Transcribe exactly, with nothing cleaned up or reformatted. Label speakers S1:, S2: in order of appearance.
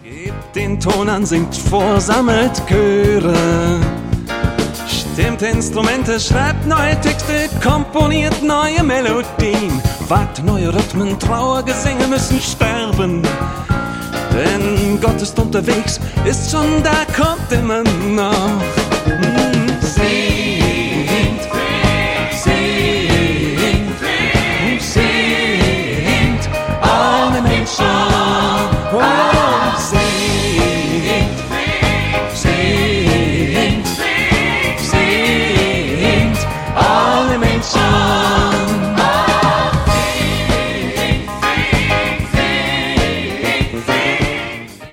S1: Gebt den Ton an, singt vor, sammelt Chöre. Stimmt Instrumente, schreibt neue Texte, komponiert neue Melodien. Wagt neue Rhythmen, Trauergesänge müssen sterben. Denn Gott ist unterwegs, ist schon da, kommt immer noch. Mm,